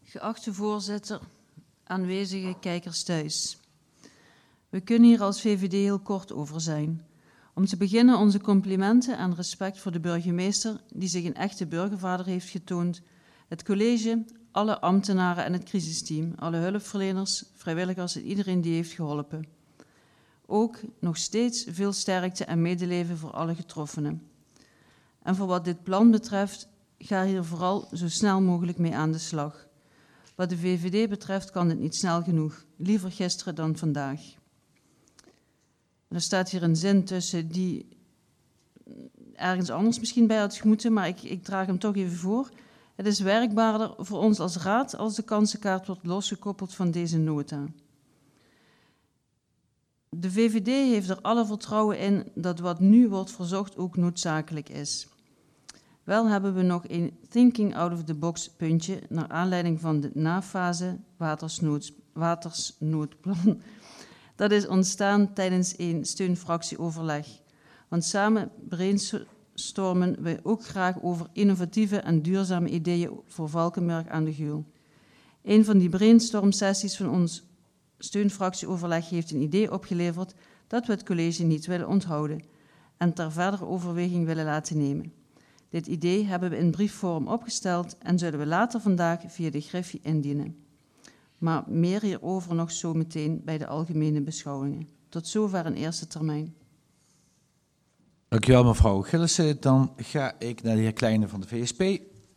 Geachte voorzitter, aanwezige kijkers thuis. We kunnen hier als VVD heel kort over zijn. Om te beginnen onze complimenten en respect voor de burgemeester die zich een echte burgervader heeft getoond, het college, alle ambtenaren en het crisisteam, alle hulpverleners, vrijwilligers en iedereen die heeft geholpen. Ook nog steeds veel sterkte en medeleven voor alle getroffenen. En voor wat dit plan betreft, ga hier vooral zo snel mogelijk mee aan de slag. Wat de VVD betreft kan dit niet snel genoeg, liever gisteren dan vandaag. Er staat hier een zin tussen die ergens anders misschien bij had moeten, maar ik draag hem toch even voor. Het is werkbaarder voor ons als raad als de kansenkaart wordt losgekoppeld van deze nota. De VVD heeft er alle vertrouwen in dat wat nu wordt verzocht ook noodzakelijk is. Wel hebben we nog een thinking out of the box puntje naar aanleiding van de nafase watersnoodplan. Dat is ontstaan tijdens een steunfractieoverleg. Want samen brainstormen we ook graag over innovatieve en duurzame ideeën voor Valkenburg aan de Geul. Een van die brainstormsessies van ons steunfractieoverleg heeft een idee opgeleverd dat we het college niet willen onthouden en ter verdere overweging willen laten nemen. Dit idee hebben we in briefvorm opgesteld en zullen we later vandaag via de Griffie indienen. Maar meer hierover nog zo meteen bij de algemene beschouwingen. Tot zover in eerste termijn. Dank u wel, mevrouw Gillissen. Dan ga ik naar de heer Kleine van de VSP.